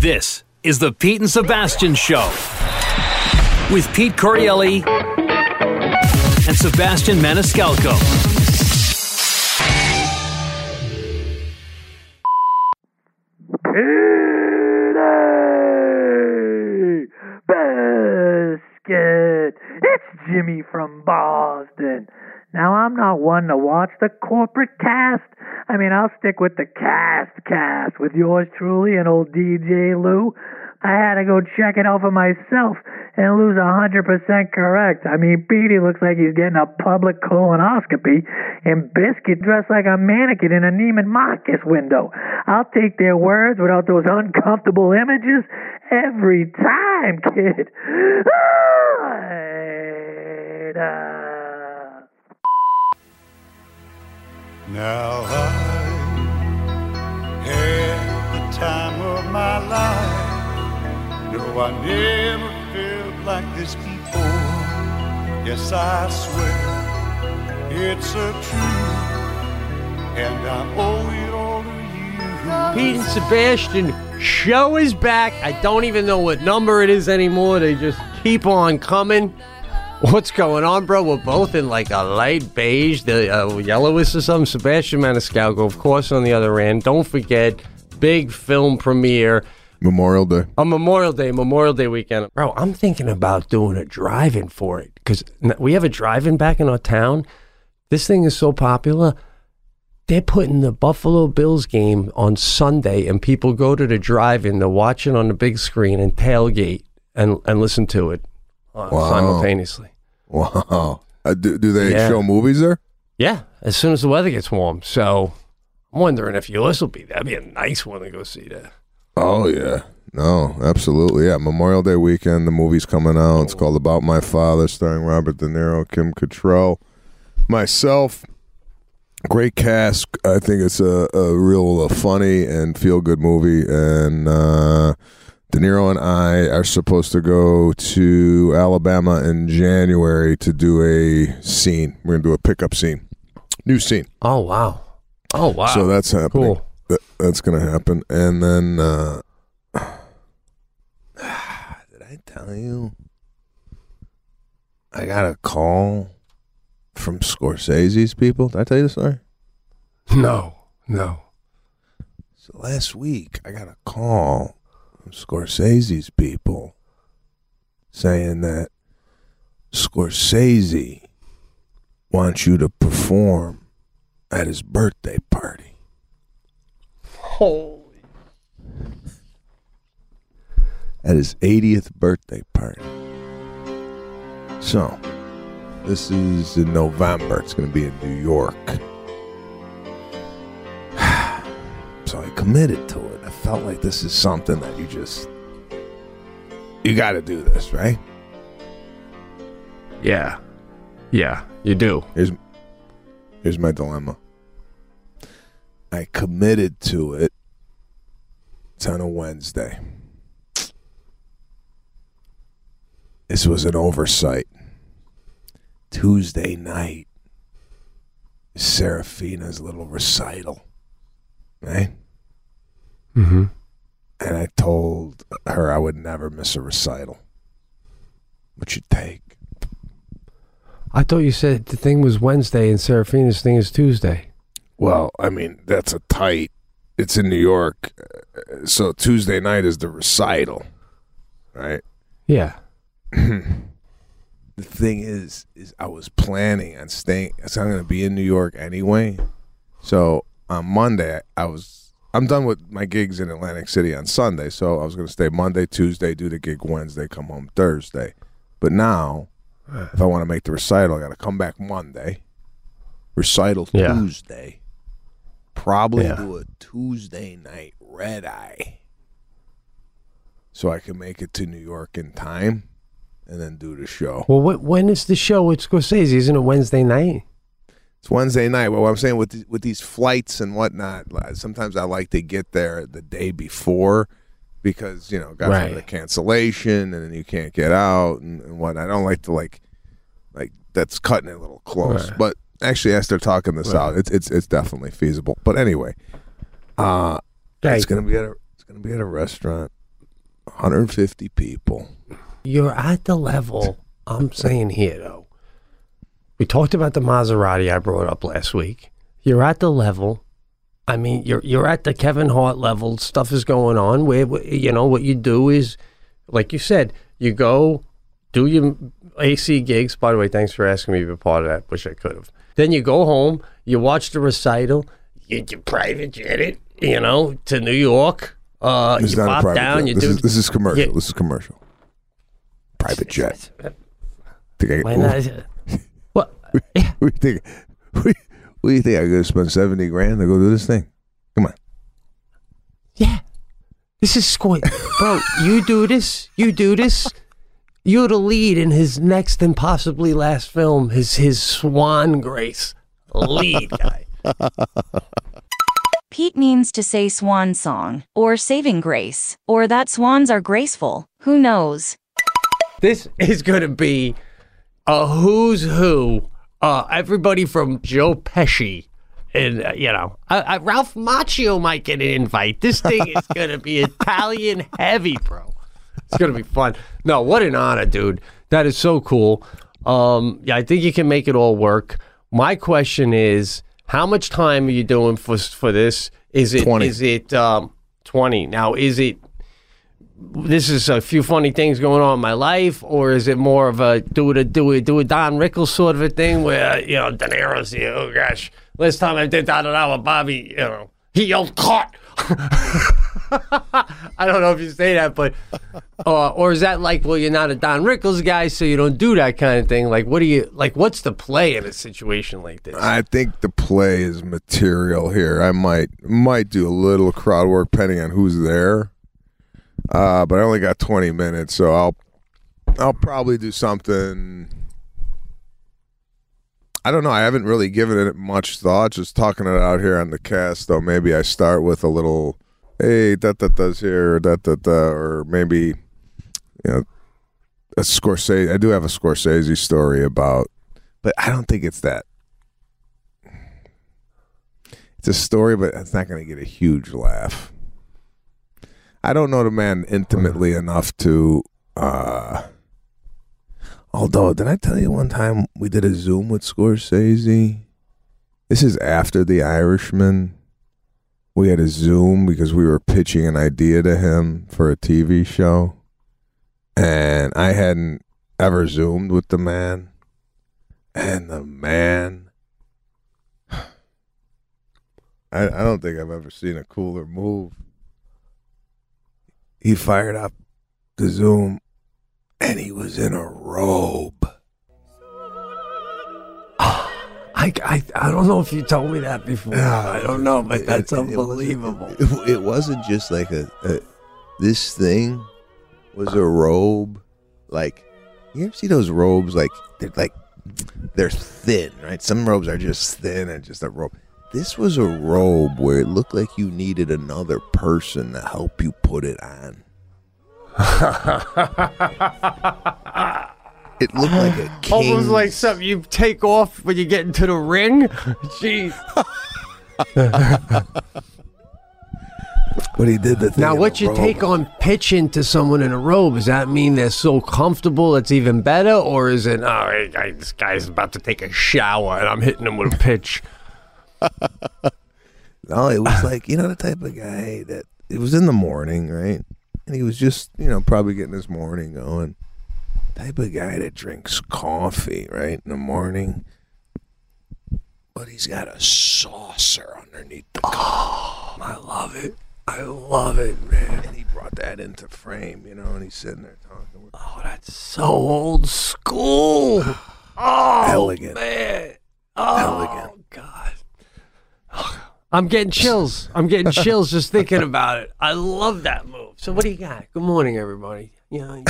This is the Pete and Sebastian Show with Pete Corielli and Sebastian Maniscalco. Pity Biscuit. It's Jimmy from Boston. Now, I'm not one to watch the corporate cast. I mean, I'll stick with the cast with yours truly and old DJ Lou. I had to go check it out for myself, and Lou's 100% correct. I mean, Petey looks like he's getting a public colonoscopy, and Biscuit dressed like a mannequin in a Neiman Marcus window. I'll take their words without those uncomfortable images every time, kid. Now I had the time of my life. No, I never felt like this before. Yes, I swear it's a truth, and I owe it all to you. Pete and Sebastian show is back. I don't even know what number it is anymore. They just keep on coming. What's going on, bro? We're both in like a light beige, the yellowish or something. Sebastian Maniscalco, of course, on the other end. Don't forget, big film premiere. Memorial Day. Memorial Day weekend. Bro, I'm thinking about doing a drive-in for it because we have a drive-in back in our town. This thing is so popular. They're putting the Buffalo Bills game on Sunday, and people go to the drive-in to watch it on the big screen and tailgate and listen to it simultaneously. Wow. Do they show movies there? Yeah, as soon as the weather gets warm. So I'm wondering if yours will be. That'd be a nice one to go see there. Oh, yeah. No, absolutely. Yeah, Memorial Day weekend, the movie's coming out. It's called About My Father, starring Robert De Niro, Kim Cattrall, myself. Great cast. I think it's a real funny and feel-good movie. And De Niro and I are supposed to go to Alabama in January to do a scene. We're going to do a pickup scene. New scene. Oh, wow. So that's happening. Cool. That's going to happen. And then, did I tell you? I got a call from Scorsese's people. Did I tell you the story? No. So last week, I got a call from Scorsese's people saying that Scorsese wants you to perform at his birthday party. Holy. At his 80th birthday party. So, this is in November. It's going to be in New York. So I committed to it. I felt like this is something that you got to do this, right? Yeah, you do. Here's my dilemma. I committed to it. It's on a Wednesday. This was an oversight. Tuesday night, Serafina's little recital, right? Mm-hmm. And I told her I would never miss a recital. What you take? I thought you said the thing was Wednesday and Serafina's thing is Tuesday. Well, I mean, that's a tight. It's in New York, so Tuesday night is the recital, right? Yeah. The thing is I was planning on staying. So I'm going to be in New York anyway. So on Monday, I'm done with my gigs in Atlantic City on Sunday. So I was going to stay Monday, Tuesday, do the gig Wednesday, come home Thursday. But now, if I want to make the recital, I got to come back Monday, recital Tuesday, probably do a Tuesday night red eye, so I can make it to New York in time. And then do the show. Well, when is the show with Scorsese? Isn't it Wednesday night? It's Wednesday night. Well, what I'm saying with these flights and whatnot, sometimes I like to get there the day before because, got the cancellation and then you can't get out and whatnot. I don't like to like that's cutting it a little close. Right. But actually, as they're talking this out, it's definitely feasible. But anyway, it's gonna be at a restaurant 150 people. You're at the level, I'm saying here, though. We talked about the Maserati I brought up last week. You're at the level. I mean, you're at the Kevin Hart level. Stuff is going on where, you know, what you do is, like you said, you go do your AC gigs. By the way, thanks for asking me to be a part of that. Wish I could have. Then you go home, you watch the recital, you private jet it, you know, to New York. You pop down. Jet. This is commercial. This is commercial. Private jet. What? What do you think? What do you think? I'm going to spend $70,000 to go do this thing? Come on. Yeah. This is squid. Bro, you do this. You're the lead in his next and possibly last film, his Swan Grace. Lead guy. Pete means to say swan song, or saving grace, or that swans are graceful. Who knows? This is going to be a who's who. Everybody from Joe Pesci and, Ralph Macchio might get an invite. This thing is going to be Italian heavy, bro. It's going to be fun. No, what an honor, dude. That is so cool. Yeah, I think you can make it all work. My question is, how much time are you doing for this? Is it 20? Is it 20? Now, this is a few funny things going on in my life, or is it more of a do a Don Rickles sort of a thing where, De Niro's here, oh gosh, last time I did that with Bobby, he yelled cut. I don't know if you say that, but or is that like, well, you're not a Don Rickles guy, so you don't do that kind of thing? Like, what's the play in a situation like this? I think the play is material here. I might do a little crowd work depending on who's there. But I only got 20 minutes, so I'll probably do something. I don't know. I haven't really given it much thought. Just talking it out here on the cast, though. Maybe I start with a little, hey, does here, or maybe, a Scorsese. I do have a Scorsese story about, but I don't think it's that. It's a story, but it's not going to get a huge laugh. I don't know the man intimately enough to, although, did I tell you one time we did a Zoom with Scorsese? This is after The Irishman. We had a Zoom because we were pitching an idea to him for a TV show. And I hadn't ever Zoomed with the man. And the man, I don't think I've ever seen a cooler move. He fired up the Zoom, and he was in a robe. I don't know if you told me that before. I don't know, but that's unbelievable. It wasn't just like this thing was a robe. Like, you ever see those robes? They're thin, right? Some robes are just thin and just a robe. This was a robe where it looked like you needed another person to help you put it on. It looked like a king. Almost like something you take off when you get into the ring. Jeez. But he did the thing. Now, what's your take on pitching to someone in a robe? Does that mean they're so comfortable it's even better? Or is it, this guy's about to take a shower and I'm hitting him with a pitch? No, it was like, the type of guy that it was in the morning, right? And he was just, probably getting his morning going. Type of guy that drinks coffee, right, in the morning. But he's got a saucer underneath the cup. Oh, I love it. I love it, man. And he brought that into frame, and he's sitting there talking with. Oh, that's so old school. Oh, elegant. Man. Oh, elegant. God. I'm getting chills. Just thinking about it. I love that move. So what do you got? Good morning, everybody. Yeah.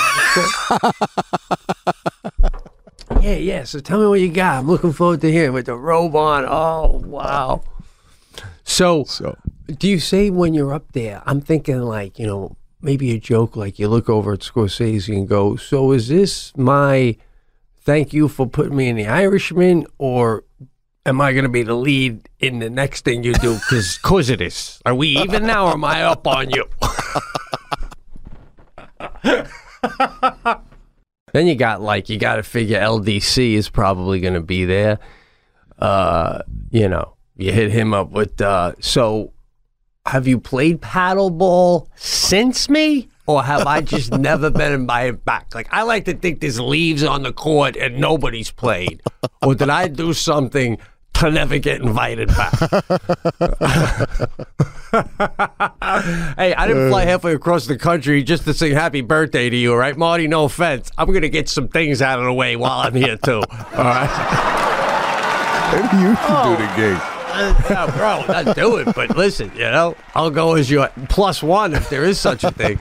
So tell me what you got. I'm looking forward to hearing with the robe on. Oh, wow. So do you say when you're up there, I'm thinking like, maybe a joke like you look over at Scorsese and go, so is this my thank you for putting me in The Irishman, or am I going to be the lead in the next thing you do? Because it is. Are we even now, or am I up on you? Then you got to figure LDC is probably going to be there. You hit him up with, so have you played paddleball since me? Or have I just never been invited back? Like, I like to think there's leaves on the court and nobody's played. Or did I do something to never get invited back? Hey, I didn't fly halfway across the country just to sing happy birthday to you, all right, Marty? No offense. I'm going to get some things out of the way while I'm here, too. All right? Maybe you should do the gig. Bro, not do it, but listen, I'll go as your +1 if there is such a thing.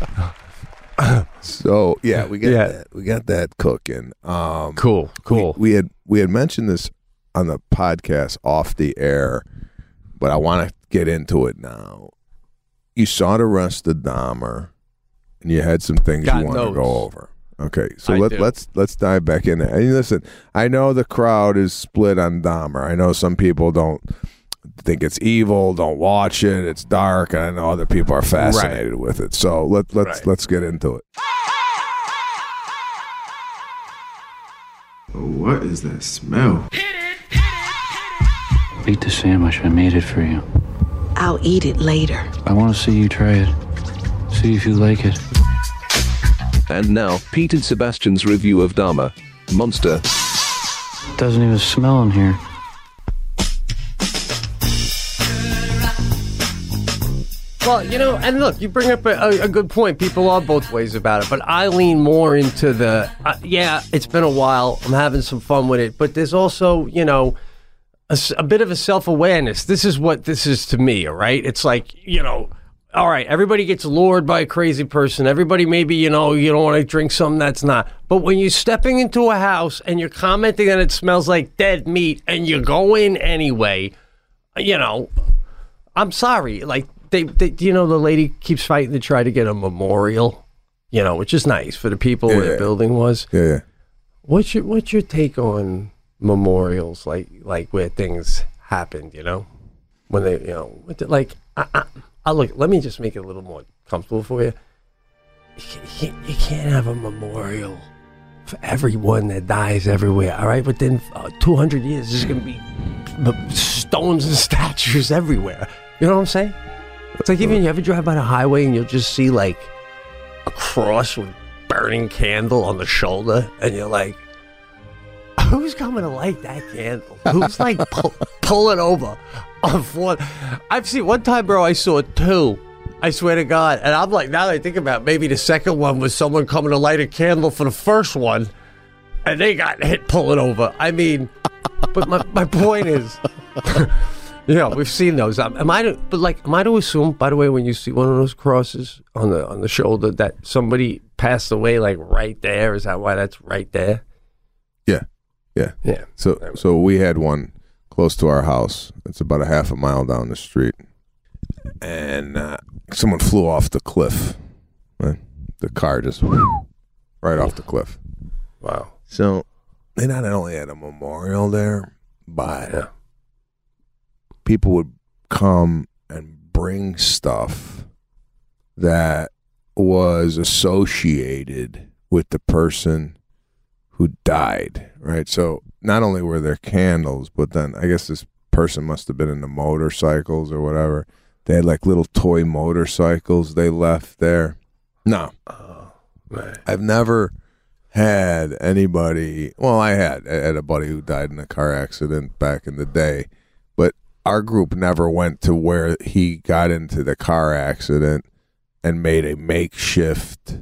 So yeah, we got that cooking. Cool. We had mentioned this on the podcast off the air, but I want to get into it now. You saw the rest of Dahmer, and you had some things you want to go over. Okay, so let's dive back in there. And listen, I know the crowd is split on Dahmer. I know some people don't think it's evil, don't watch it, it's dark, and I know other people are fascinated with it. So let's get into it. What is that smell? Eat the sandwich. I made it for you. I'll eat it later. I want to see you try it. See if you like it. And now, Pete and Sebastian's review of Dahmer, Monster. Doesn't even smell in here. Well, and look, you bring up a good point. People are both ways about it, but I lean more into the, it's been a while. I'm having some fun with it, but there's also, a bit of a self-awareness. This is what this is to me, all right? It's like, all right, everybody gets lured by a crazy person. Everybody maybe, you don't want to drink something that's not. But when you're stepping into a house and you're commenting that it smells like dead meat and you go in anyway, I'm sorry. Like, they the lady keeps fighting to try to get a memorial, which is nice for the people where the building was. Yeah. What's your take on memorials, like where things happened, when they, look, let me just make it a little more comfortable for you. You can't have a memorial for everyone that dies everywhere, all right? Within 200 years, there's going to be stones and statues everywhere. You know what I'm saying? It's like even you ever drive by the highway and you'll just see like a cross with burning candle on the shoulder, and you're like, who's coming to light that candle? Who's like pulling over on foot? I've seen one time, bro, I saw 2. I swear to God. And I'm like, now that I think about it, maybe the second one was someone coming to light a candle for the first one, and they got hit pulling over. I mean, but my point is, we've seen those. Am I to assume, by the way, when you see one of those crosses on the shoulder, that somebody passed away like right there? Is that why that's right there? Yeah. So we had one close to our house. It's about a half a mile down the street. And someone flew off the cliff. The car just right off the cliff. Wow. So they not only had a memorial there, but people would come and bring stuff that was associated with the person who died, right? So not only were there candles, but then I guess this person must have been into motorcycles or whatever. They had like little toy motorcycles they left there. No. Oh, man. I've never had anybody, well, I had a buddy who died in a car accident back in the day, but our group never went to where he got into the car accident and made a makeshift,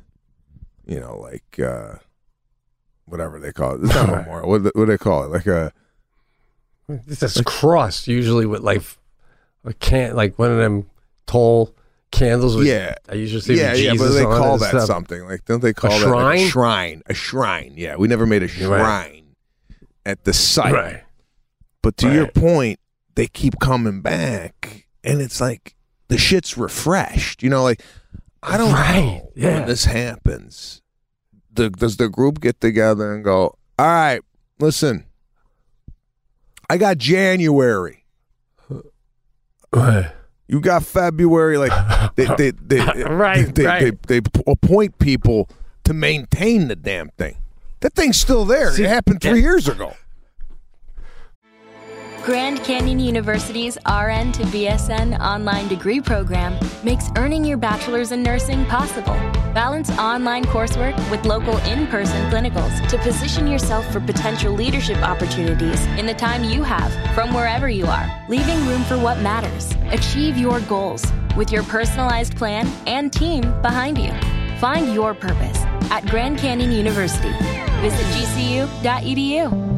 whatever they call it. It's not a memorial. What do they call it? Like a... It's this cross, usually with like one of them tall candles. With, I usually see Jesus but they on call it that stuff. something. Like, don't they call a that shrine? Like a shrine? A shrine. Yeah, we never made a shrine at the site. Right. But to your point, they keep coming back, and it's like the shit's refreshed. Like, I don't know when this happens. Does the group get together and go, all right, listen, I got January. You got February, like they appoint people to maintain the damn thing. That thing's still there. It happened 3 years ago. Grand Canyon University's RN to BSN online degree program makes earning your bachelor's in nursing possible. Balance online coursework with local in-person clinicals to position yourself for potential leadership opportunities in the time you have from wherever you are, leaving room for what matters. Achieve your goals with your personalized plan and team behind you. Find your purpose at Grand Canyon University. Visit gcu.edu.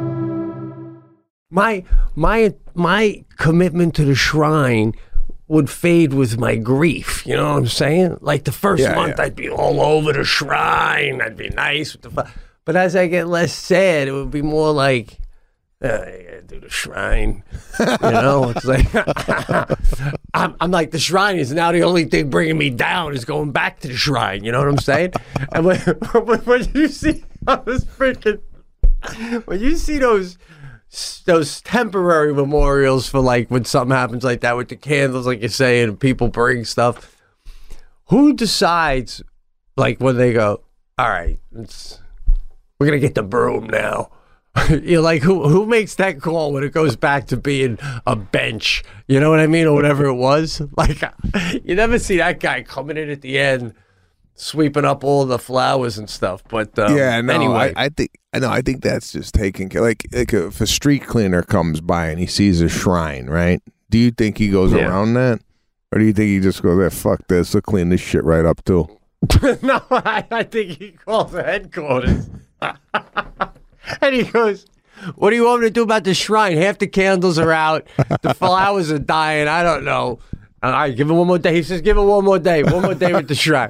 My commitment to the shrine would fade with my grief. You know what I'm saying? Like the first month, I'd be all over the shrine. I'd be nice with the but as I get less sad, it would be more like, I gotta do the shrine. You know, it's like I'm like, the shrine is now the only thing bringing me down is going back to the shrine. You know what I'm saying? And when you see those freaking, when you see those temporary memorials for like when something happens like that with the candles, like you're saying, and people bring stuff. Who decides, like, when they go, all right, we're gonna get the broom now? You're like, who makes that call when it goes back to being a bench? You know what I mean, or whatever it was. Like, you never see that guy coming in at the end, sweeping up all the flowers and stuff. But anyway, I think that's just taking care. Like if a street cleaner comes by and he sees a shrine, right? Do you think he goes around that, or do you think he just goes, "There, fuck this, we'll clean this shit right up too"? No, I think he calls the headquarters, and he goes, "What do you want me to do about the shrine? Half the candles are out, the flowers are dying. I don't know." All right, give him one more day. He says, give him one more day with the shrine.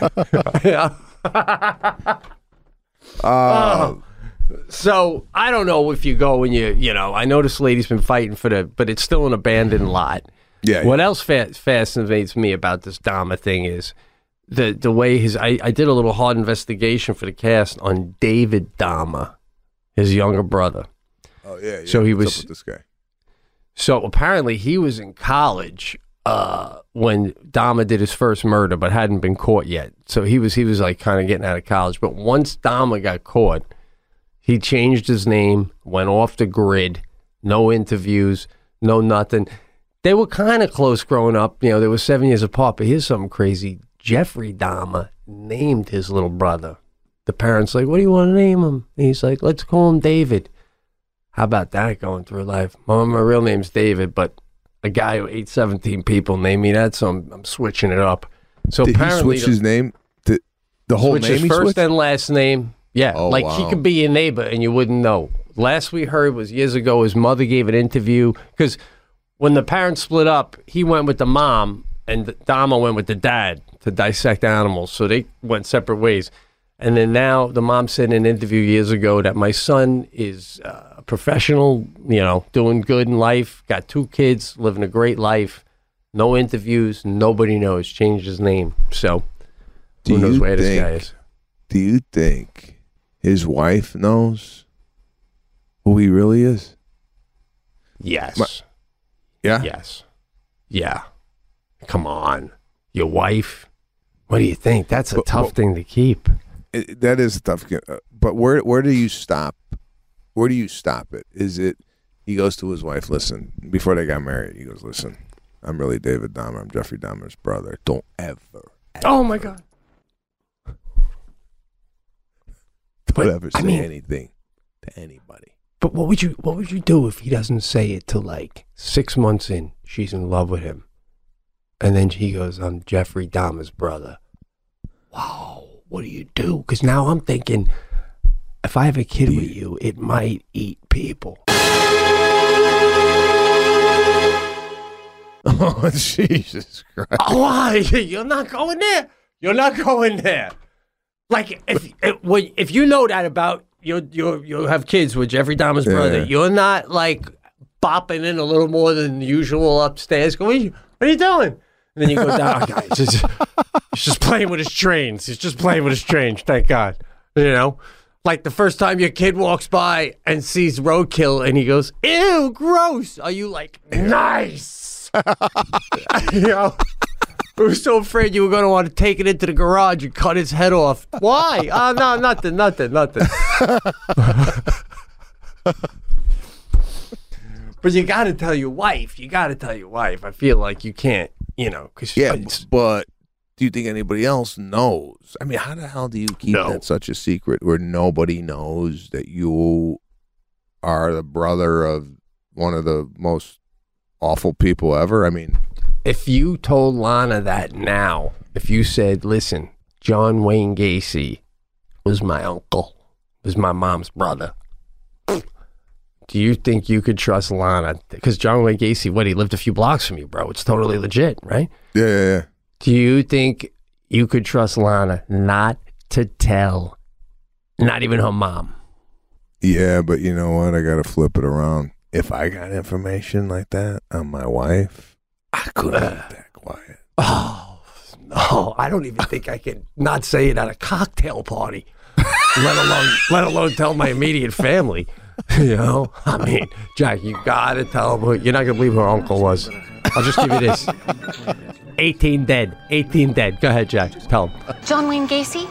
So I don't know if you go and you know, I know this lady's been fighting but it's still an abandoned lot. Yeah. What else fascinates me about this Dahmer thing is the way I did a little hard investigation for the cast on David Dahmer, his younger brother. Oh yeah. So he was What's up with this guy. So apparently he was in college when Dahmer did his first murder, but hadn't been caught yet. So he was like kind of getting out of college. But once Dahmer got caught, he changed his name, went off the grid, no interviews, no nothing. They were kind of close growing up. You know, they were 7 years apart. But here's something crazy. Jeffrey Dahmer named his little brother. The parents like, what do you want to name him? And he's like, let's call him David. How about that going through life? My real name's David, but a guy who ate 17 people named me that, so I'm switching it up. So Did apparently he switch his name? The whole switch name his he first switched? and last name. Yeah, Oh, like wow. he could be your neighbor and you wouldn't know. Last we heard was years ago, his mother gave an interview, because when the parents split up, he went with the mom and Dahmer went with the dad to dissect animals. So they went separate ways. And then now the mom said in an interview years ago that my son is a professional, you know, doing good in life, got 2 kids, living a great life, no interviews, nobody knows, changed his name. So who knows where this guy is. Do you think his wife knows who he really is? Yes. Yeah? Yes. Yeah. Come on. Your wife? What do you think? That's a tough thing to keep. That is a tough. But where do you stop? Where do you stop it? Is it he goes to his wife? Listen, before they got married, he goes, "Listen, I'm really David Dahmer. I'm Jeffrey Dahmer's brother. Don't ever Oh my God. don't ever say anything to anybody." But what would you do if he doesn't say it till like 6 months in? She's in love with him, and then he goes, "I'm Jeffrey Dahmer's brother." Wow. What do you do? Because now I'm thinking, if I have a kid with you, it might eat people. Oh, Jesus Christ. Why? You're not going there. You're not going there. Like, if you know that about, you have kids with Jeffrey Dahmer's brother, you're not, like, bopping in a little more than usual upstairs. Going, what are you doing? And then you go down, okay, he's just playing with his trains. He's just playing with his trains, thank God. You know? Like the first time your kid walks by and sees roadkill and he goes, ew, gross. Are you like, nice? You know, we were so afraid you were going to want to take it into the garage and cut his head off. Why? No, nothing. But you got to tell your wife. I feel like you can't, you know. But do you think anybody else knows? I mean, how the hell do you keep that such a secret where nobody knows that you are the brother of one of the most awful people ever? I mean, if you told Lana that now, if you said, listen, John Wayne Gacy was my uncle, was my mom's brother, do you think you could trust Lana? Because John Wayne Gacy, he lived a few blocks from you, bro. It's totally legit, right? Yeah. Do you think you could trust Lana not to tell, not even her mom? Yeah, but you know what? I got to flip it around. If I got information like that on my wife, I couldn't keep that quiet. Oh, no. I don't even think I can not say it at a cocktail party, let alone tell my immediate family. You know? I mean, Jack, you got to tell them. You're not going to believe who her uncle was. I'll just give you this. 18 dead. Go ahead, Jack. Tell him. John Wayne Gacy?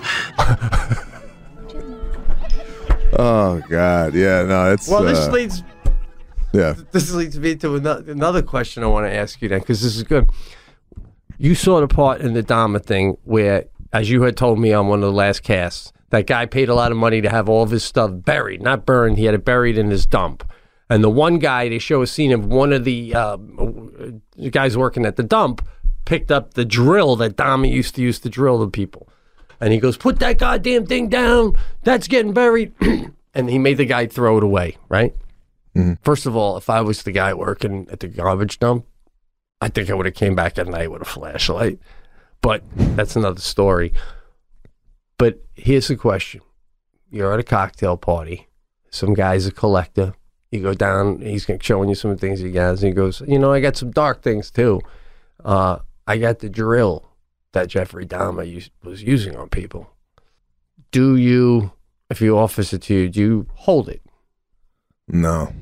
Oh, God. Yeah, no, it's... Well, this leads... Yeah. This leads me to another question I want to ask you then, because this is good. You saw the part in the Dahmer thing where, as you had told me on one of the last casts, that guy paid a lot of money to have all of his stuff buried, not burned. He had it buried in his dump. And the one guy, they show a scene of one of the guys working at the dump picked up the drill that Dahmer used to use to drill the people. And he goes, put that goddamn thing down. That's getting buried. And he made the guy throw it away, right? Mm-hmm. First of all, if I was the guy working at the garbage dump, I think I would have came back at night with a flashlight. But that's another story. But here's the question. You're at a cocktail party. Some guy's a collector. You go down, he's showing you some things he has, and he goes, you know, I got some dark things too. I got the drill that Jeffrey Dahmer was using on people. Do you, if he offers it to you, do you hold it? No,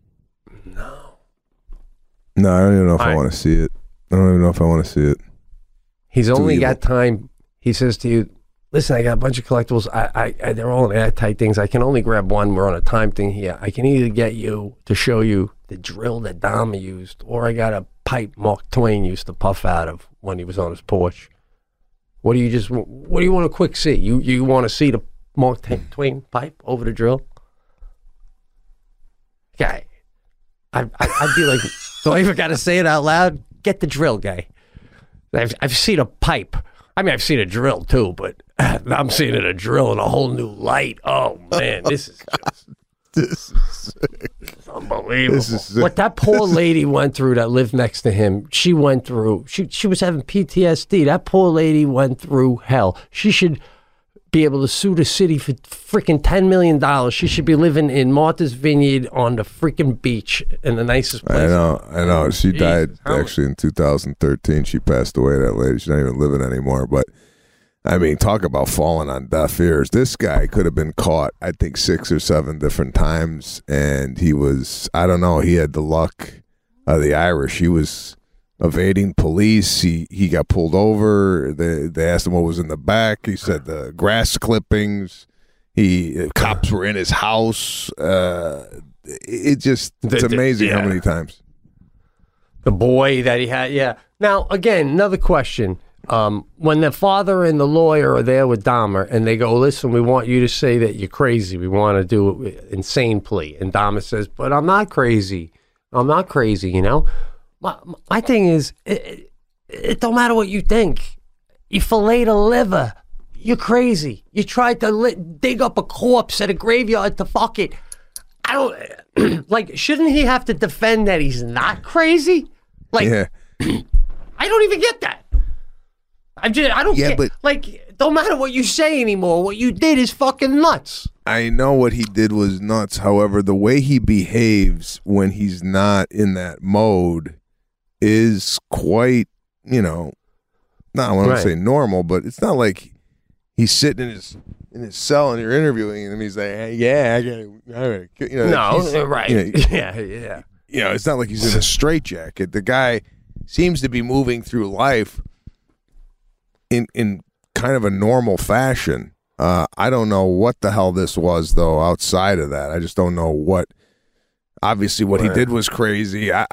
I don't even know if I want to see it. I don't even know if I want to see it. He's only got time. He says to you, listen, I got a bunch of collectibles. I they're all in airtight things. I can only grab one. We're on a time thing here. I can either get you to show you the drill that Dahmer used, or I got a pipe Mark Twain used to puff out of when he was on his porch. What do you want to quick see? You want to see the Mark Twain pipe over the drill? Guy, I'd be like, do I even got to say it out loud? Get the drill, guy. I've seen a pipe. I mean, I've seen a drill too, but I'm seeing a drill in a whole new light. Oh man, this is sick. This is unbelievable. This is sick. What that poor lady went through that lived next to him, she went through. She was having PTSD. That poor lady went through hell. She should be able to sue the city for freaking $10 million. She should be living in Martha's Vineyard on the freaking beach in the nicest place. I know. She died actually in 2013. She passed away, that lady. She's not even living anymore. But, I mean, talk about falling on deaf ears. This guy could have been caught, I think, 6 or 7 different times. And he was, I don't know, he had the luck of the Irish. He was evading police. He got pulled over. They asked him what was in the back. He said the grass clippings. Cops were in his house. It's amazing how many times. The boy that he had, yeah. Now, again, another question. When the father and the lawyer are there with Dahmer and they go, listen, we want you to say that you're crazy. We want to do an insane plea. And Dahmer says, but I'm not crazy. I'm not crazy, you know? My thing is, it don't matter what you think. You filleted a liver. You're crazy. You tried to dig up a corpse at a graveyard to fuck it. I don't, like, shouldn't he have to defend that he's not crazy? Like, yeah. I don't even get that. I don't get, but, like, don't matter what you say anymore. What you did is fucking nuts. I know what he did was nuts. However, the way he behaves when he's not in that mode is quite, you know, not I want to say normal, but it's not like he's sitting in his cell and you're interviewing him and he's like, hey, yeah, I gotta, you know. No, right. You know, yeah. You know, it's not like he's in a straitjacket. The guy, seems to be moving through life in kind of a normal fashion. I don't know what the hell this was, though, outside of that. I just don't know what. Obviously, what he did was crazy. Yeah,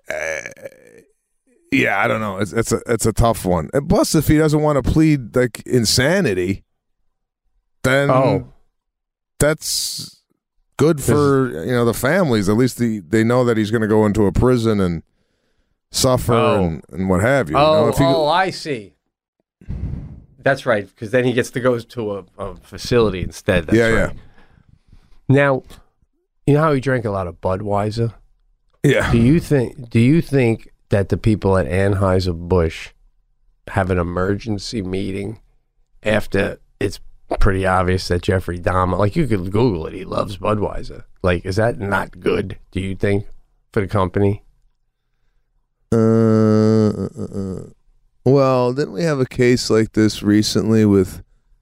I don't know. It's a tough one. And plus, if he doesn't want to plead like insanity, then that's good for the families. At least they know that he's going to go into a prison and suffer and what have you. I see. That's right, because then he gets to go to a facility instead. That's right. Now, you know how he drank a lot of Budweiser? Yeah. Do you think that the people at Anheuser-Busch have an emergency meeting after it's pretty obvious that Jeffrey Dahmer, like you could Google it, he loves Budweiser. Like, is that not good, do you think, for the company? Well, didn't we have a case like this recently with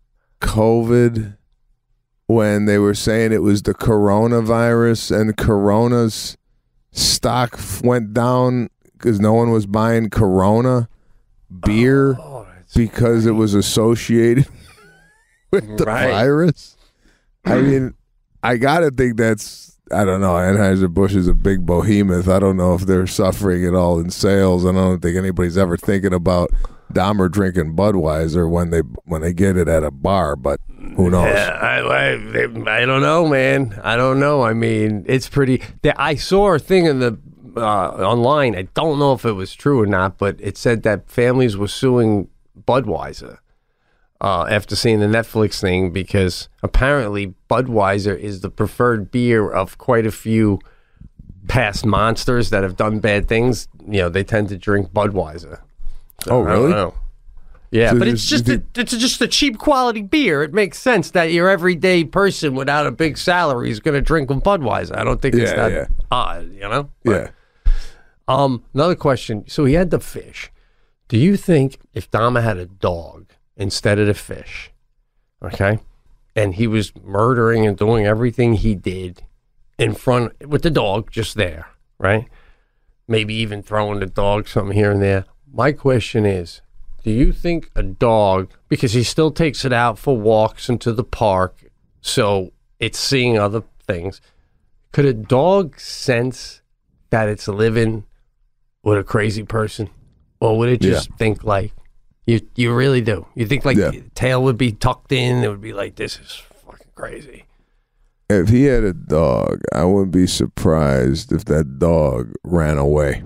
COVID when they were saying it was the coronavirus and Corona's stock went down because no one was buying Corona beer because it was associated with the virus? I mean, I got to think I don't know. Anheuser-Busch is a big behemoth. I don't know if they're suffering at all in sales. I don't think anybody's ever thinking about Dahmer drinking Budweiser when they get it at a bar, but who knows? Yeah, I don't know, man. I don't know. I mean, it's pretty. I saw a thing in the online. I don't know if it was true or not, but it said that families were suing Budweiser after seeing the Netflix thing because apparently Budweiser is the preferred beer of quite a few past monsters that have done bad things. They tend to drink Budweiser. So, really? I don't know. Yeah, So but it's just a cheap quality beer. It makes sense that your everyday person without a big salary is going to drink a Budweiser. I don't think it's that odd, But, another question. So he had the fish. Do you think if Dahmer had a dog instead of the fish, okay, and he was murdering and doing everything he did in front with the dog just there, right? Maybe even throwing the dog something here and there. My question is, do you think a dog, because he still takes it out for walks into the park, so it's seeing other things, could a dog sense that it's living with a crazy person? Or would it just think like, you really do? You think like the tail would be tucked in, it would be like, this is fucking crazy. If he had a dog, I wouldn't be surprised if that dog ran away.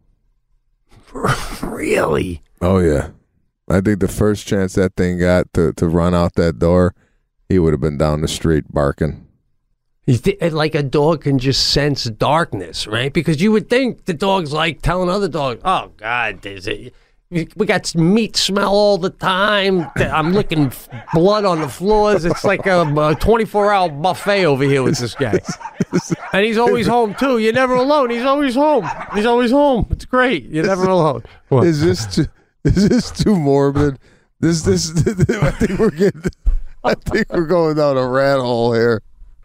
Really? Oh, yeah. I think the first chance that thing got to run out that door, he would have been down the street barking. Like a dog can just sense darkness, right? Because you would think the dog's like telling other dogs, oh, God, we got meat smell all the time. I'm licking blood on the floors. It's like a 24-hour buffet over here with this guy. And he's always home, too. You're never alone. He's always home. He's always home. It's great. You're never alone. What? Is this too morbid? I think we're going down a rat hole here.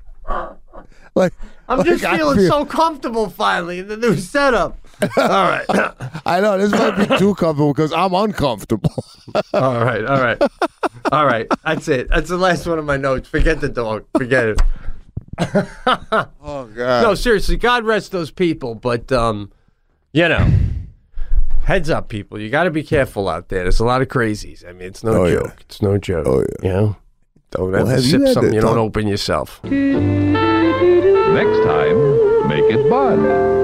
I'm just feeling so comfortable finally in the new setup. All right. I know this might be too comfortable because I'm uncomfortable. All right. That's it. That's the last one of my notes. Forget the dog. Forget it. Oh God. No, seriously. God rest those people. But heads up, people. You got to be careful out there. There's a lot of crazies. I mean, it's no joke. Yeah. It's no joke. Oh yeah. Don't have to sip something you don't open yourself. Next time, make it Bud.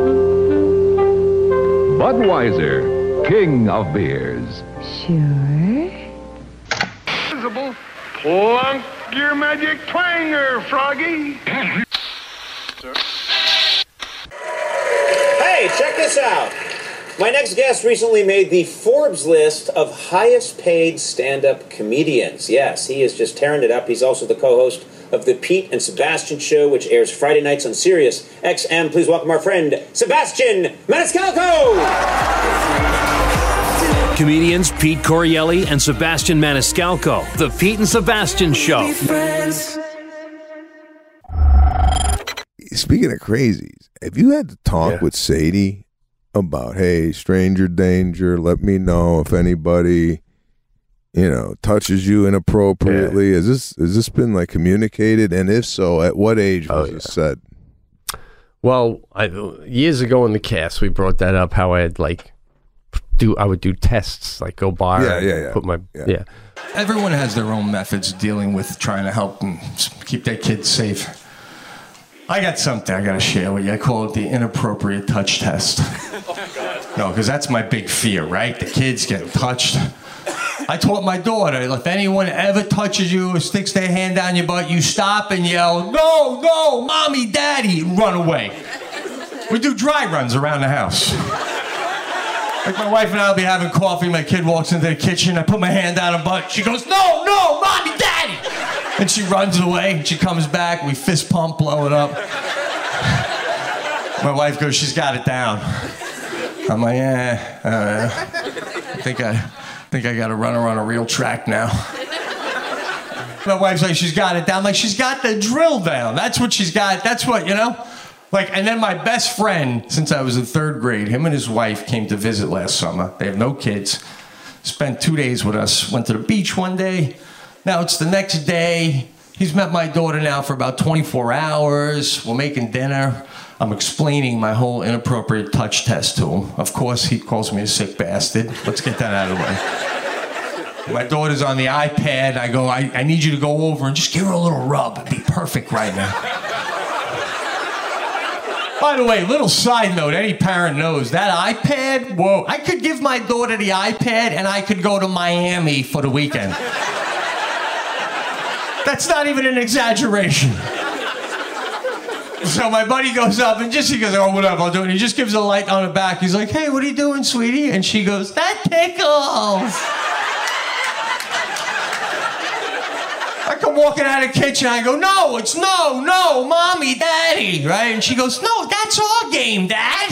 Budweiser, king of beers. Sure. Visible. Plunk your magic twanger, Froggy. Hey, check this out. My next guest recently made the Forbes list of highest paid stand-up comedians. Yes, he is just tearing it up. He's also the co-host of the Pete and Sebastian Show, which airs Friday nights on Sirius XM. Please welcome our friend, Sebastian Maniscalco! Comedians Pete Corielli and Sebastian Maniscalco. The Pete and Sebastian Show. Speaking of crazies, have you had to talk with Sadie about, hey, stranger danger, let me know if anybody, touches you inappropriately. Yeah. Has this been like communicated? And if so, at what age was this said? Well, years ago in the cast, we brought that up, how I would do tests, like go by and put my Everyone has their own methods dealing with trying to help them keep their kids safe. I got something I got to share with you. I call it the inappropriate touch test. No, because that's my big fear, right? The kids getting touched. I taught my daughter, if anyone ever touches you or sticks their hand down your butt, you stop and yell, no, no, mommy, daddy, and run away. We do dry runs around the house. Like my wife and I will be having coffee, my kid walks into the kitchen, I put my hand down her butt, she goes, no, no, mommy, daddy! And she runs away, she comes back, we fist pump, blow it up. My wife goes, she's got it down. I'm like, I think I got to run her on a real track now. My wife's like, she's got it down. Like, she's got the drill down. That's what she's got. That's what, and then my best friend, since I was in 3rd grade, him and his wife came to visit last summer. They have no kids. Spent 2 days with us. Went to the beach one day. Now it's the next day. He's met my daughter now for about 24 hours. We're making dinner. I'm explaining my whole inappropriate touch test to him. Of course, he calls me a sick bastard. Let's get that out of the way. My daughter's on the iPad. I go, I need you to go over and just give her a little rub. It'd be perfect right now. By the way, little side note, any parent knows, that iPad, whoa. I could give my daughter the iPad and I could go to Miami for the weekend. That's not even an exaggeration. So my buddy goes up and he goes, oh, whatever, I'll do it. And he just gives a light on the back. He's like, hey, what are you doing, sweetie? And she goes, that tickles. I come walking out of the kitchen. I go, no, it's no, mommy, daddy, right? And she goes, no, that's our game, Dad.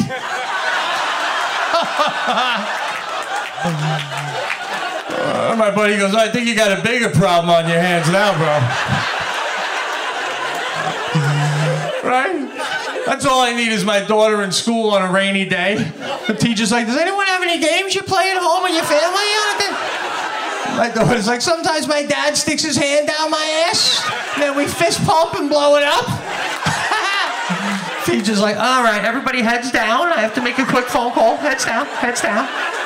My buddy goes, I think you got a bigger problem on your hands now, bro. Right? That's all I need is my daughter in school on a rainy day. The teacher's like, does anyone have any games you play at home with your family? My daughter's like, sometimes my dad sticks his hand down my ass, and then we fist pump and blow it up. Teacher's like, all right, everybody heads down. I have to make a quick phone call. Heads down, heads down.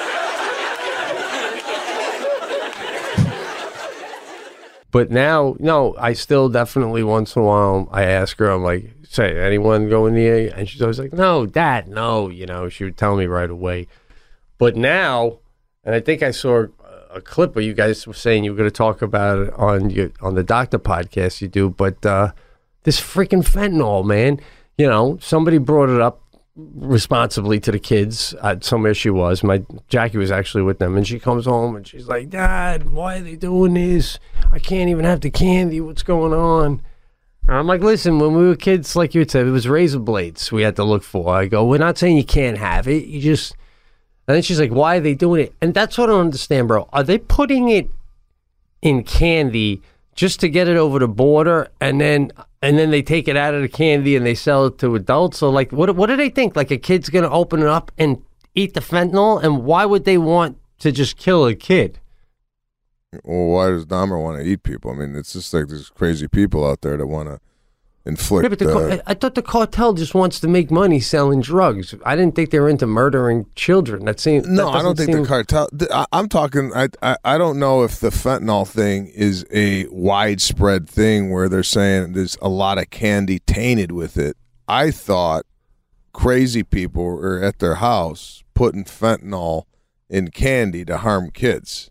But now, no, I still definitely once in a while, I ask her, I'm like, say, anyone go in here? And she's always like, no, Dad, no. She would tell me right away. But now, and I think I saw a clip where you guys were saying you were going to talk about it on the doctor podcast you do, but this freaking fentanyl, man. Somebody brought it up responsibly to the kids at somewhere she was. Jackie was actually with them, and she comes home and she's like, Dad, why are they doing this? I can't even have the candy. What's going on? And I'm like, listen, when we were kids, like you had said, it was razor blades we had to look for. I go, we're not saying you can't have it. You just... And then she's like, why are they doing it? And that's what I don't understand, bro. Are they putting it in candy just to get it over the border, and then they take it out of the candy and they sell it to adults? So, like, what do they think? Like, a kid's going to open it up and eat the fentanyl? And why would they want to just kill a kid? Well, why does Dahmer want to eat people? I mean, it's just like there's crazy people out there that want to inflict... Yeah, but I thought the cartel just wants to make money selling drugs. I didn't think they were into murdering children. I don't think the cartel... I'm talking... I don't know if the fentanyl thing is a widespread thing where they're saying there's a lot of candy tainted with it. I thought crazy people were at their house putting fentanyl in candy to harm kids.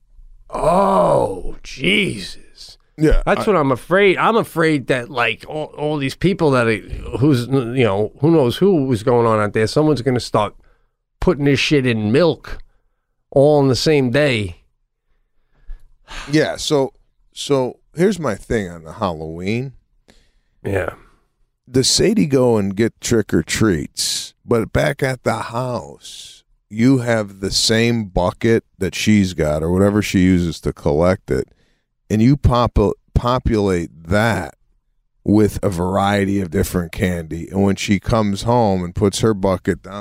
Oh, Jesus. Yeah. That's what I'm afraid. I'm afraid that, like, all these people that who knows who was going on out there, someone's going to start putting this shit in milk all on the same day. Yeah, so here's my thing on the Halloween. Yeah. Does Sadie go and get trick or treats, but back at the house, you have the same bucket that she's got or whatever she uses to collect it, and you populate that with a variety of different candy. And when she comes home and puts her bucket down,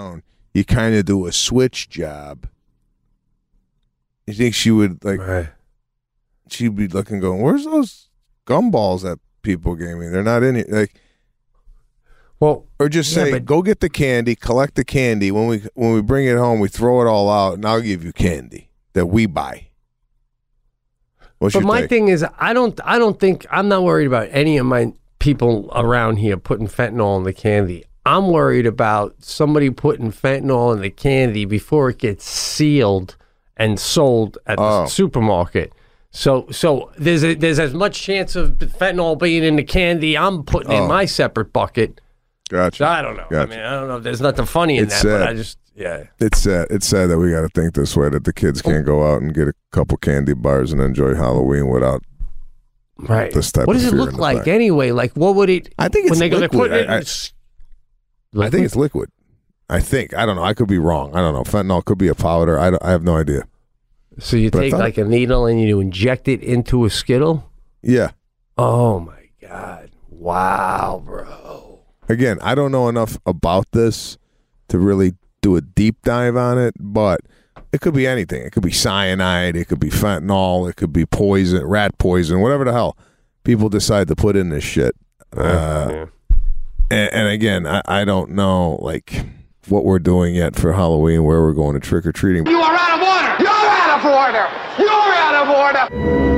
you kind of do a switch job. You think she would she'd be looking, going, "Where's those gumballs that people gave me? They're not in here." Like, well, or just say, "Go get the candy, collect the candy. When we bring it home, we throw it all out, and I'll give you candy that we buy." What's but your my take? thing is, I don't think I'm not worried about any of my people around here putting fentanyl in the candy. I'm worried about somebody putting fentanyl in the candy before it gets sealed and sold at the supermarket. So there's as much chance of fentanyl being in the candy I'm putting in my separate bucket. Gotcha. So I don't know. Gotcha. I mean, I don't know. There's nothing funny in that, but I just It's sad that we got to think this way, that the kids can't go out and get a couple candy bars and enjoy Halloween without this type What of does it fear look in the like back. anyway? Like, what would it? I think it's when they liquid. Go, they put it in, I think it's liquid. I think. I don't know. I could be wrong. I don't know. Fentanyl could be a powder. I have no idea. So you take like a needle and you inject it into a Skittle? Yeah. Oh my God. Wow, bro. Again, I don't know enough about this to really do a deep dive on it, but it could be anything. It could be cyanide. It could be fentanyl. It could be poison, rat poison, whatever the hell people decide to put in this shit. And again, I don't know like what we're doing yet for Halloween, where we're going to trick or treating. You are out of order! You're out of order! You're out of order!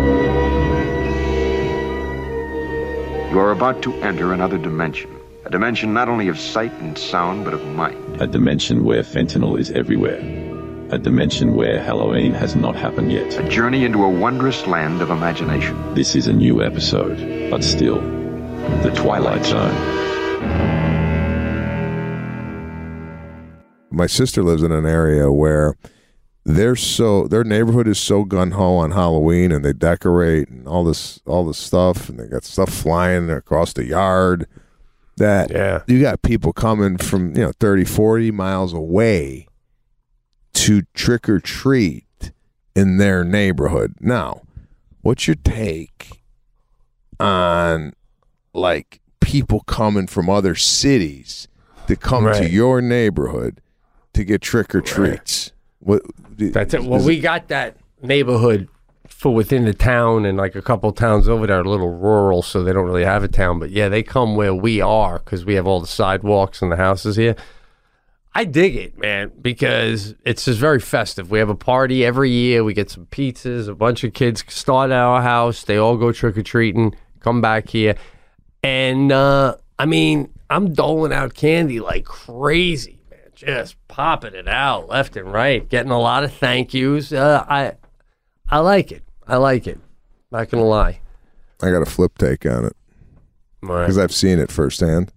You are about to enter another dimension. A dimension not only of sight and sound, but of mind. A dimension where fentanyl is everywhere. A dimension where Halloween has not happened yet. A journey into a wondrous land of imagination. This is a new episode, but still, The Twilight Zone. My sister lives in an area where their neighborhood is so gun-ho on Halloween, and they decorate and all this stuff, and they got stuff flying across the yard, that you got people coming from 30, 40 miles away to trick or treat in their neighborhood. Now, what's your take on like people coming from other cities to come to your neighborhood to get trick or treats? That's it. Well, we got that neighborhood for within the town, and like a couple towns over there are a little rural, so they don't really have a town. But yeah, they come where we are because we have all the sidewalks and the houses here. I dig it, man, because it's just very festive. We have a party every year. We get some pizzas. A bunch of kids start at our house. They all go trick-or-treating, come back here. And, I mean, I'm doling out candy like crazy, man. Just popping it out left and right. Getting a lot of thank yous. I like it. I like it. Not going to lie. I got a flip take on it because I've seen it firsthand.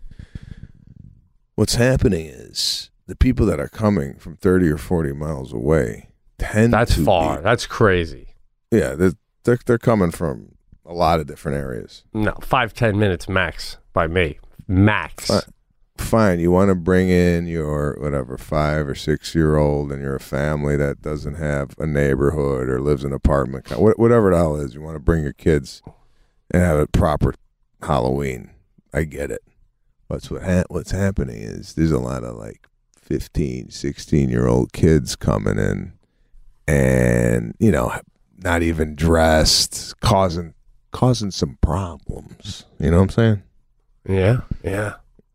What's happening is the people that are coming from 30 or 40 miles away tend That's to far. be, That's crazy. Yeah, they're coming from a lot of different areas. No, 5-10 minutes max by me. Max. Fine. You want to bring in your 5 or 6 year old, and you're a family that doesn't have a neighborhood or lives in an apartment, whatever the hell it is. You want to bring your kids and have a proper Halloween. I get it. What's happening is there's a lot of like 15, 16-year-old kids coming in and, not even dressed, causing some problems. You know what I'm saying? Yeah, yeah.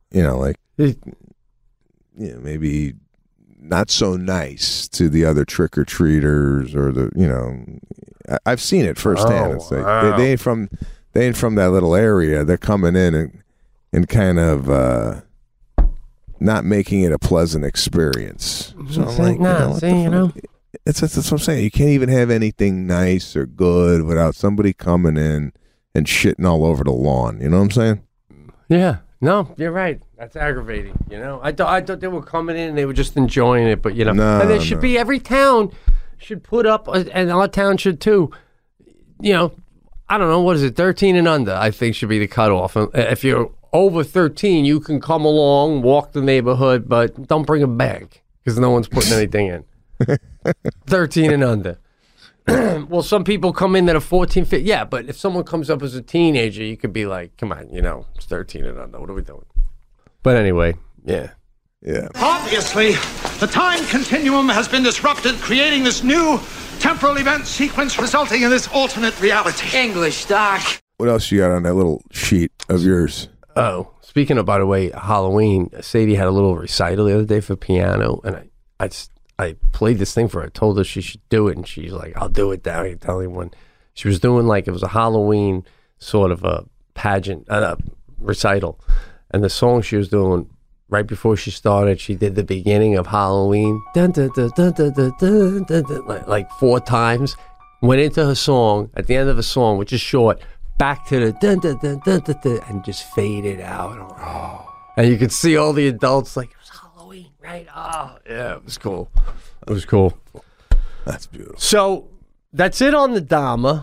Maybe not so nice to the other trick-or-treaters or I've seen it firsthand. It's like wow. they ain't from that little area. They're coming in and kind of not making it a pleasant experience. So I'm like, that's what I'm saying. You can't even have anything nice or good without somebody coming in and shitting all over the lawn. You know what I'm saying? Yeah. No, you're right. That's aggravating. I thought they were coming in and they were just enjoying it, but and there should be every town should put up, and our town should too. I don't know, what is it? 13 and under, I think, should be the cutoff. If you're over 13, you can come along, walk the neighborhood, but don't bring a bag because no one's putting anything in. 13 and under. Well, some people come in that are 14, 15. Yeah, but if someone comes up as a teenager, you could be like, come on, it's 13 and under. What are we doing? But anyway, yeah. Yeah. Obviously, the time continuum has been disrupted, creating this new temporal event sequence resulting in this alternate reality. English, Doc. What else you got on that little sheet of yours? Oh, speaking of, by the way, Halloween, Sadie had a little recital the other day for piano, and I played this thing for her. I told her she should do it, and she's like, I'll do it, Daddy. Tell anyone. She was doing like, it was a Halloween sort of a pageant, recital. And the song she was doing, right before she started, she did the beginning of Halloween, dun, dun, dun, dun, dun, dun, dun, dun, dun, like 4 times. Went into her song, at the end of the song, which is short, back to the dun, dun, dun, dun, dun, dun, and just faded out. Oh. And you could see all the adults like, it was Halloween, right? Oh, yeah, it was cool. It was cool. That's beautiful. So that's it on the Dama.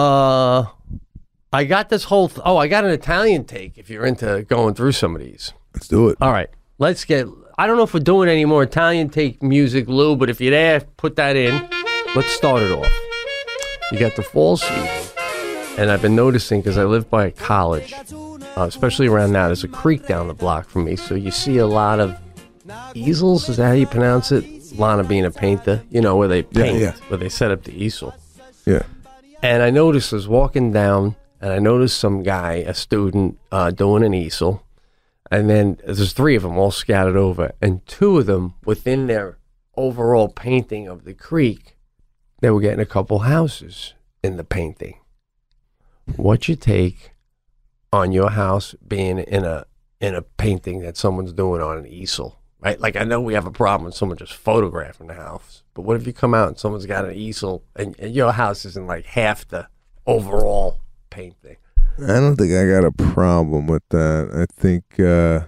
I got this whole... I got an Italian take if you're into going through some of these. Let's do it. All right. Let's get... I don't know if we're doing any more Italian take music, Lou, but if you're there, put that in. Let's start it off. You got the fall season. And I've been noticing, because I live by a college, especially around now, there's a creek down the block from me, so you see a lot of easels. Is that how you pronounce it? Lana being a painter, where they paint, where they set up the easel. Yeah. And I noticed I was walking down, and I noticed some guy, a student, doing an easel. And then there's 3 of them all scattered over. And 2 of them, within their overall painting of the creek, they were getting a couple houses in the painting. What's your take on your house being in a painting that someone's doing on an easel? Right? Like, I know we have a problem with someone just photographing the house. But what if you come out and someone's got an easel and your house isn't like half the overall painting? I don't think I got a problem with that. I think if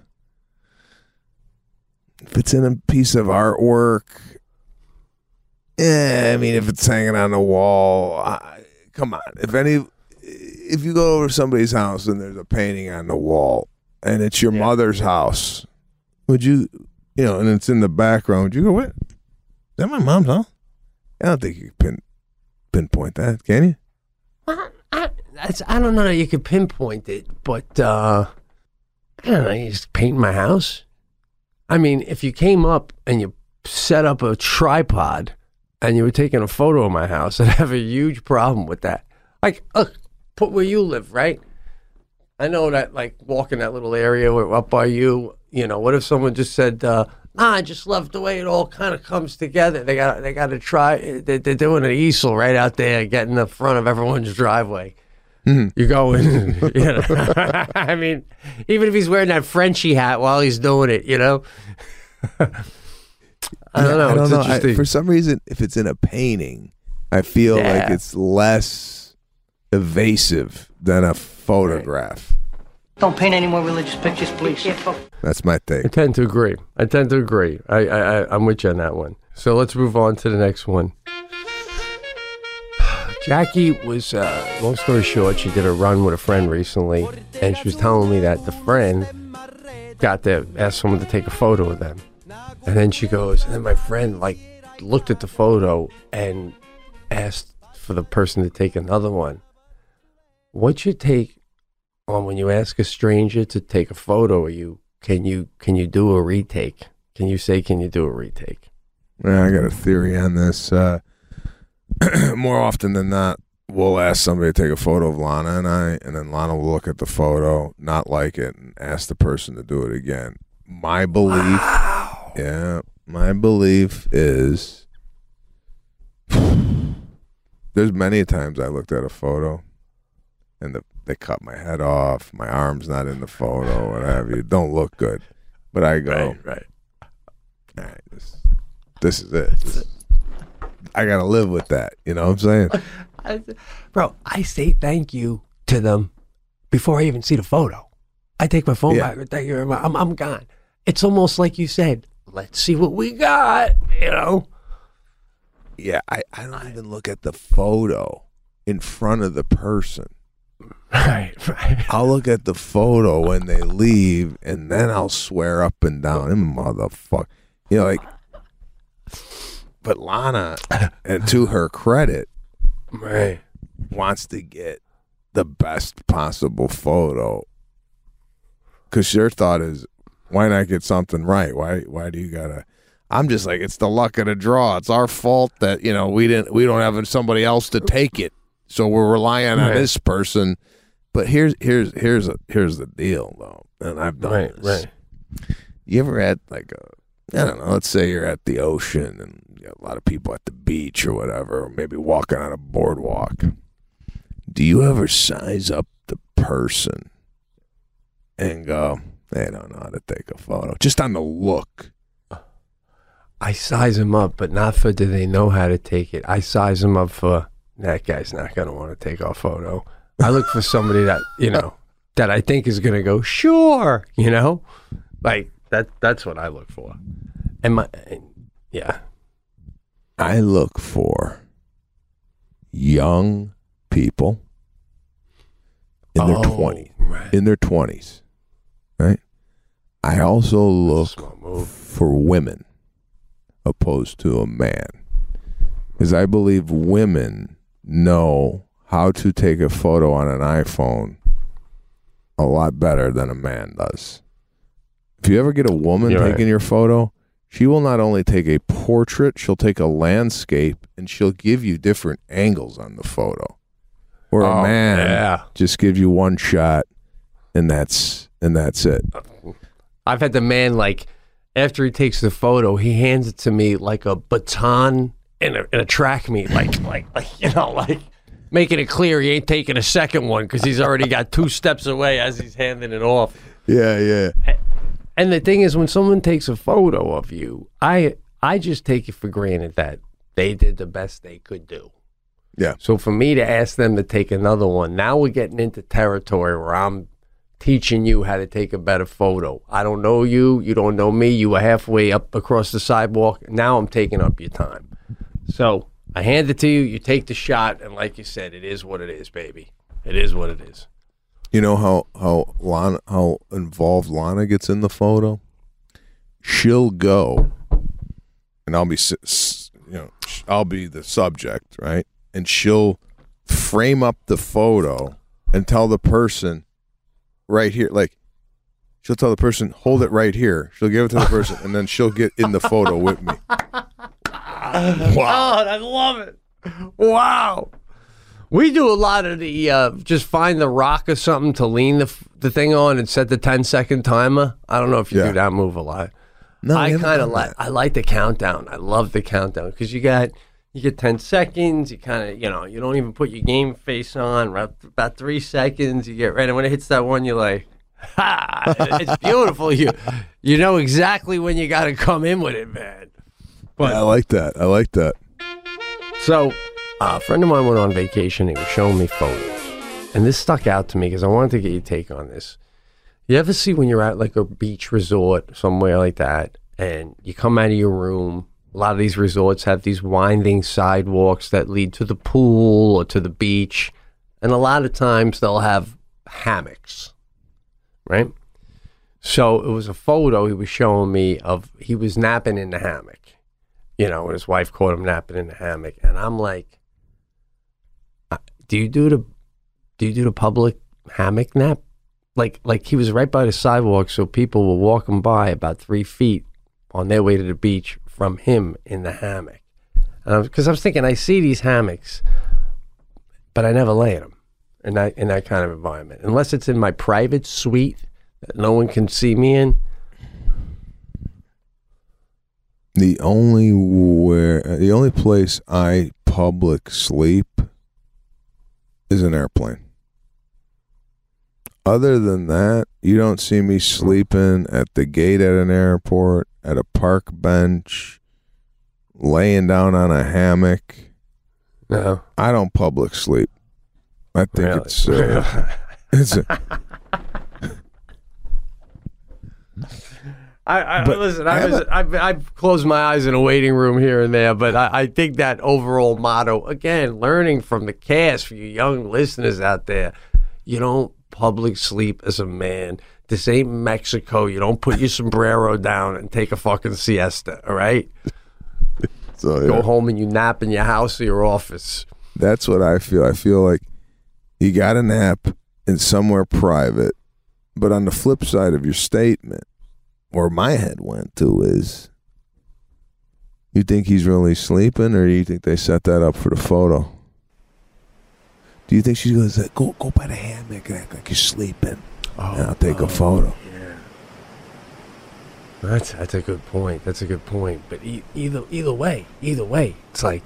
it's in a piece of artwork, if it's hanging on the wall, come on. If you go over to somebody's house and there's a painting on the wall and it's your mother's house, would you, and it's in the background, would you go, what? Is that my mom's house? I don't think you can pinpoint that, can you? I don't know that you could pinpoint it, but I don't know, you just paint my house. I mean, if you came up and you set up a tripod and you were taking a photo of my house, I'd have a huge problem with that. Like, put where you live, right? I know that, like, walking that little area up by you, what if someone just said, I just love the way it all kind of comes together. They got to try. They're doing an easel right out there, getting in the front of everyone's driveway. Mm-hmm. You go in, I mean, even if he's wearing that Frenchie hat while he's doing it, I don't know. I don't know. For some reason, if it's in a painting, I feel like it's less evasive than a photograph. Don't paint any more religious pictures, please. That's my take. I tend to agree. I'm with you on that one. So let's move on to the next one. Jackie was, long story short, she did a run with a friend recently, and she was telling me that the friend got to ask someone to take a photo of them. And then she goes, and then my friend, looked at the photo and asked for the person to take another one. What's your take on when you ask a stranger to take a photo of you? Can you do a retake? Can you do a retake? Yeah, I got a theory on this. More often than not, we'll ask somebody to take a photo of Lana and I, and then Lana will look at the photo, not like it, and ask the person to do it again. My belief, my belief is there's many times I looked at a photo and they cut my head off, my arm's not in the photo, what have you. Don't look good. But I go, right. All right, this is it. I got to live with that. You know what I'm saying? Bro, I say thank you to them before I even see the photo. I take my phone back. Thank you very much. I'm gone. It's almost like you said, let's see what we got, Yeah, I don't even look at the photo in front of the person. Right. I'll look at the photo when they leave, and then I'll swear up and down, motherfucker. But Lana, and to her credit, wants to get the best possible photo. Because your thought is, Why not get something right? Why do you gotta? I'm just like, it's the luck of the draw. It's our fault that we don't have somebody else to take it, so we're relying on this person. But here's the deal though, and I've done this. Right. You ever had like I don't know, let's say you're at the ocean and you got a lot of people at the beach or whatever, or maybe walking on a boardwalk. Do you ever size up the person and go, they don't know how to take a photo, just on the look? I size them up, but not for do they know how to take it. I size them up for that guy's not going to want to take our photo. I look for somebody that, that I think is going to go, sure, like that's what I look for. I look for young people in their 20s. Right. In their 20s, right? I also look for women opposed to a man, because I believe women know how to take a photo on an iPhone a lot better than a man does. If you ever get a woman taking your photo, she will not only take a portrait, she'll take a landscape, and she'll give you different angles on the photo. Or a man just gives you one shot, and that's it. I've had the man, like, after he takes the photo, he hands it to me like a baton in a track meet, like making it clear he ain't taking a second one because he's already got 2 steps away as he's handing it off. Yeah. And the thing is, when someone takes a photo of you, I just take it for granted that they did the best they could do. Yeah. So for me to ask them to take another one, now we're getting into territory where I'm teaching you how to take a better photo. I don't know you. You don't know me. You were halfway up across the sidewalk. Now I'm taking up your time. So I hand it to you. You take the shot. And like you said, it is what it is, baby. It is what it is. You know how involved Lana gets in the photo? She'll go, and I'll be the subject, right? And she'll frame up the photo and tell the person right here, like she'll tell the person, hold it right here. She'll give it to the person, and then she'll get in the photo with me. Wow, I love it. Wow. We do a lot of the just find the rock or something to lean the thing on and set the 10-second timer. I don't know if you do that move a lot. No, I kind of like the countdown. I love the countdown because you get 10 seconds. You kind of you don't even put your game face on. Right, about 3 seconds, you get ready. And when it hits that one, you're like, ha! It's beautiful. You know exactly when you got to come in with it, man. But I like that. So. A friend of mine went on vacation. He was showing me photos. And this stuck out to me because I wanted to get your take on this. You ever see when you're at like a beach resort, somewhere like that, and you come out of your room, a lot of these resorts have these winding sidewalks that lead to the pool or to the beach. And a lot of times they'll have hammocks, right? So it was a photo he was showing me of, he was napping in the hammock, and his wife caught him napping in the hammock. And I'm like, do you do the public hammock nap? Like he was right by the sidewalk, so people were walking by about 3 feet on their way to the beach from him in the hammock. Because I was thinking, I see these hammocks, but I never lay in them in that kind of environment, unless it's in my private suite that no one can see me in. The only place I public sleep is an airplane. Other than that, you don't see me sleeping at the gate at an airport, at a park bench, laying down on a hammock. No. I don't public sleep. I think Really? it's Listen, I've closed my eyes in a waiting room here and there, but I think that overall motto, again, learning from the cast for you young listeners out there, you don't public sleep as a man. This ain't Mexico. You don't put your sombrero down and take a fucking siesta, all right? Go home and you nap in your house or your office. That's what I feel. I feel like you got to nap in somewhere private, but on the flip side of your statement, where my head went to is, you think he's really sleeping, or do you think they set that up for the photo? Do you think she goes, go by the hammock and act like you're sleeping, and I'll take a photo? Yeah. That's a good point. That's a good point. But either way, it's like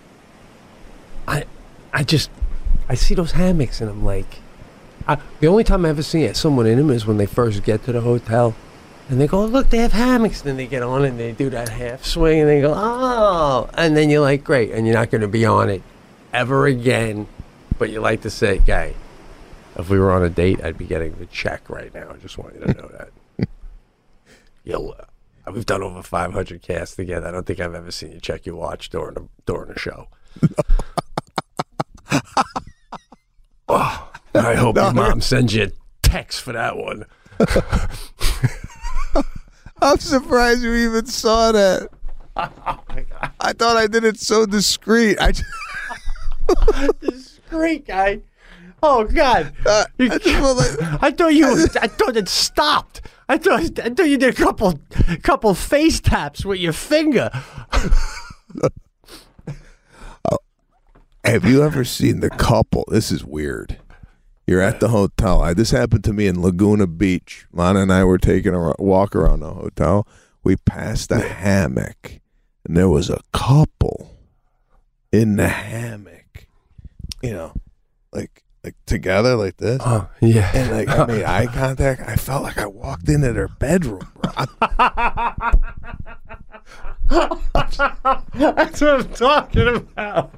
I see those hammocks and I'm like, the only time I ever see someone in them is when they first get to the hotel. And they go, look, they have hammocks. And then they get on it and they do that half swing and they go, oh. And then you're like, great. And you're not going to be on it ever again. But you like to say, guy, if we were on a date, I'd be getting the check right now. I just want you to know that. We've done over 500 casts together. I don't think I've ever seen you check your watch during a show. Oh, I hope your mom sends you a text for that one. I'm surprised you even saw that. I thought I did it so discreet. Discreet, guy. Oh God! I thought it stopped. I thought you did a couple face taps with your finger. Have you ever seen the couple? This is weird. You're at the hotel. This happened to me in Laguna Beach. Lana and I were taking a walk around the hotel. We passed a hammock, and there was a couple in the hammock. You know, like together like this. Oh, yeah. And like I made eye contact. I felt like I walked into their bedroom, bro. That's what I'm talking about.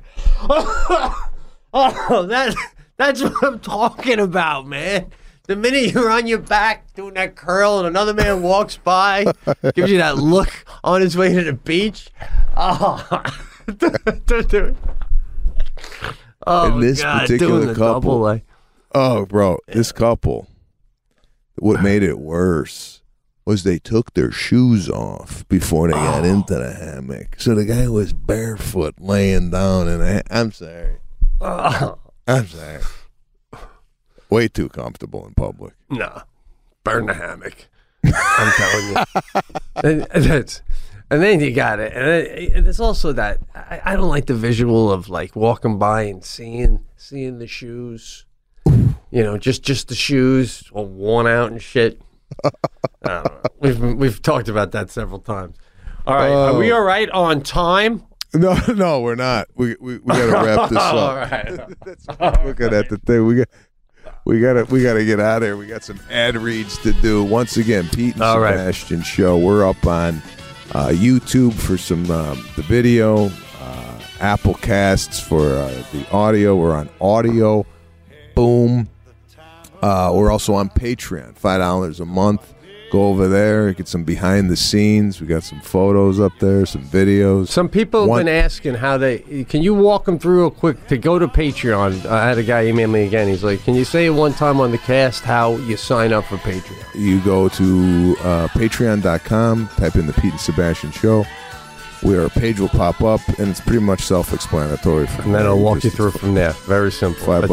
That's what I'm talking about, man. The minute you're on your back doing that curl and another man walks by, gives you that look on his way to the beach. Oh, don't do it. Oh, and this God, particular couple. Oh, bro, this couple. What made it worse was they took their shoes off before they got into the hammock. So the guy was barefoot laying down in a I'm sorry. I'm sorry. Way too comfortable in public. No. Burn the hammock. I'm telling you. And then you got it. And there's also that, I don't like the visual of like walking by and seeing the shoes. You know, just the shoes all worn out and shit. I don't know. We've talked about that several times. All right, are we all right on time? No, we're not. We got to wrap this up. All right. That's looking at the thing. We gotta get out of here. We got some ad reads to do. Once again, Pete and Sebastian Show. We're up on YouTube for some the video, Apple Casts for the audio. We're on audio. Boom. We're also on Patreon, $5 a month. Go over there, get some behind the scenes. We got some photos up there, some videos. Some people have been asking how can you walk them through real quick to go to Patreon? I had a guy email me again. He's like, can you say it one time on the cast how you sign up for Patreon? You go to patreon.com, type in the Pete and Sebastian Show, where a page will pop up, and it's pretty much self-explanatory. And then I'll walk you through from there. Very simple. $5.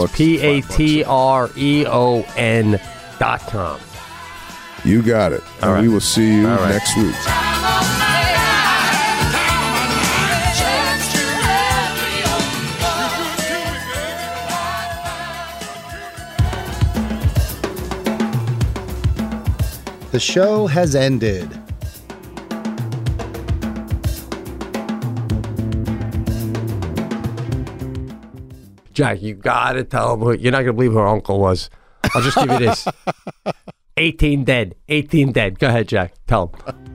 Patreon.com. You got it. All right. We will see you next week. The show has ended. Jack, you gotta tell him you're not gonna believe who her uncle was. I'll just give you this. 18 dead. Go ahead, Jack. Tell him.